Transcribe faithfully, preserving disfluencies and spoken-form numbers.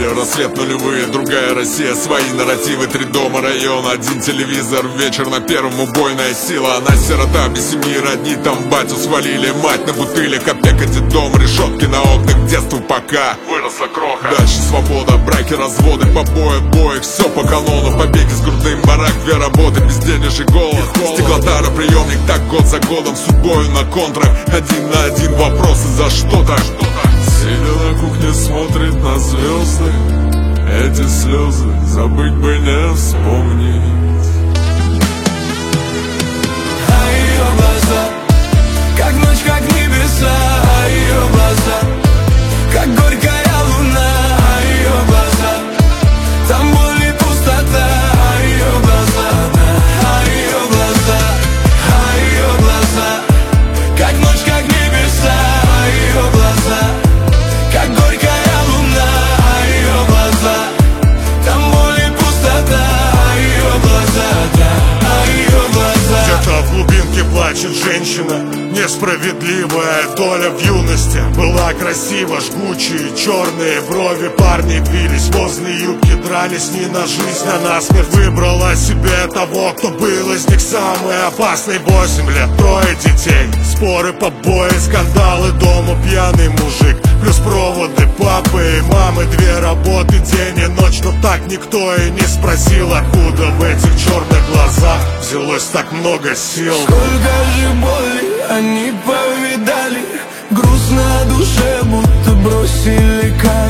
мире, рассвет нулевые, другая Россия, свои нарративы, три дома, район, один телевизор, вечер на первом, убойная сила. Она сирота, без семьи, родни, там батю свалили, мать на бутылях, опека, детдом, решетки на окнах, к детству пока выросла кроха. Дальше свобода, браки, разводы, побои, отбои, все по канону, побеги с грудным, барак, две работы, безденежье, голод, стеклотара, приемник, так год за годом, судьбою на контрах, один на один вопросы, за что-то. Сидя на кухне, смотрит на звезды, эти слезы забыть бы не вспомнить. А ее глаза, как ночь, как небеса, а ее глаза, как горькая луна, а ее глаза, там боль и пустота, а ее глаза, а ее глаза, а ее глаза, как ночь, как небеса, а ее глаза, как горькая луна, а ее глаза, там боль и пустота, а ее глаза, да, а ее глаза. Где-то в глубинке плачет женщина, несправедливая доля в юности. Была красива, жгучие черные брови, парни бились возле юбки, дрались не на жизнь, а на смерть. Выбрала себе того, кто был из них самый опасный. Восемь лет, трое детей, споры, побои, скандалы, дома пьяный мужик, плюс проводы папы и мамы, две работы, день и ночь. Но так никто и не спросил, откуда в этих черных глазах взялось так много сил. Сколько же боли они повидали, грустно душе, будто бросили камень.